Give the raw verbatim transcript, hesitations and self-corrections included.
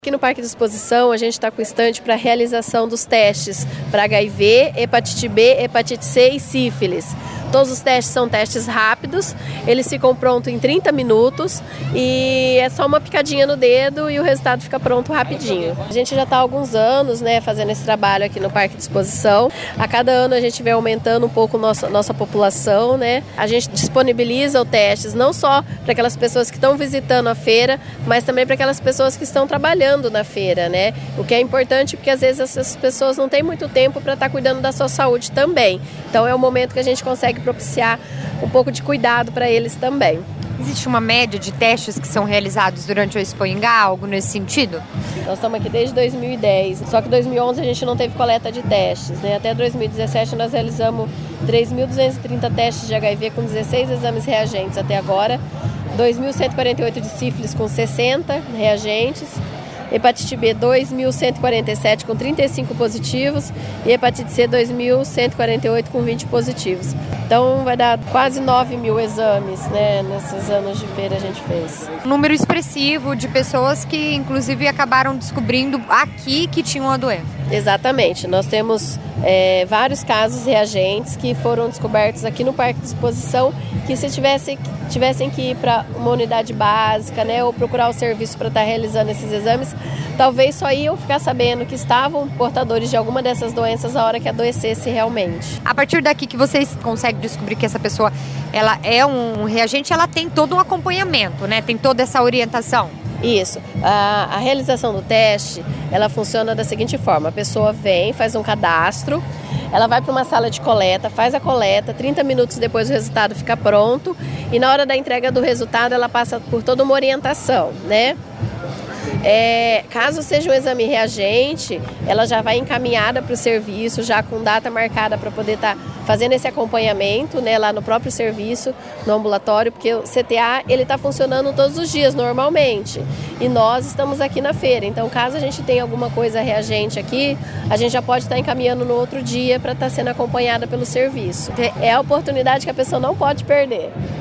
Aqui no Parque de Exposição a gente está com o estande para realização dos testes para H I V, hepatite B, hepatite C e sífilis. Todos os testes são testes rápidos, eles ficam prontos em trinta minutos e é só uma picadinha no dedo e o resultado fica pronto rapidinho. A gente já está há alguns anos, né, fazendo esse trabalho aqui no Parque de Exposição. A cada ano a gente vem aumentando um pouco nossa, nossa população, né? A gente disponibiliza os testes não só para aquelas pessoas que estão visitando a feira, mas também para aquelas pessoas que estão trabalhando na feira, né? O que é importante porque às vezes essas pessoas não têm muito tempo para estar cuidando da sua saúde também. Então é um momento que a gente consegue propiciar um pouco de cuidado para eles também. Existe uma média de testes que são realizados durante o Expo Ingá, algo nesse sentido? Nós estamos aqui desde dois mil e dez, só que em dois mil e onze a gente não teve coleta de testes, né? Até dois mil e dezessete nós realizamos três mil duzentos e trinta testes de H I V com dezesseis exames reagentes até agora, dois mil cento e quarenta e oito de sífilis com sessenta reagentes, hepatite B dois mil cento e quarenta e sete com trinta e cinco positivos e hepatite C dois mil cento e quarenta e oito com vinte positivos. Então vai dar quase nove mil exames, né? Nesses anos de feira a gente fez. Um número expressivo de pessoas que inclusive acabaram descobrindo aqui que tinham a doença. Exatamente, nós temos é, vários casos reagentes que foram descobertos aqui no Parque de Exposição que se tivesse, tivessem que ir para uma unidade básica, né, ou procurar o serviço para estar realizando esses exames, talvez só iam ficar sabendo que estavam portadores de alguma dessas doenças a hora que adoecesse realmente. A partir daqui que vocês conseguem descobrir que essa pessoa ela é um reagente, ela tem todo um acompanhamento, né? Tem toda essa orientação. Isso. A, a realização do teste, ela funciona da seguinte forma. A pessoa vem, faz um cadastro, ela vai para uma sala de coleta, faz a coleta, trinta minutos depois o resultado fica pronto e na hora da entrega do resultado ela passa por toda uma orientação, né? É, caso seja um exame reagente, ela já vai encaminhada para o serviço, já com data marcada para poder estar tá fazendo esse acompanhamento, né, lá no próprio serviço, no ambulatório, porque o C T A ele está funcionando todos os dias normalmente e nós estamos aqui na feira, então caso a gente tenha alguma coisa reagente aqui, a gente já pode estar tá encaminhando no outro dia para estar tá sendo acompanhada pelo serviço. É a oportunidade que a pessoa não pode perder.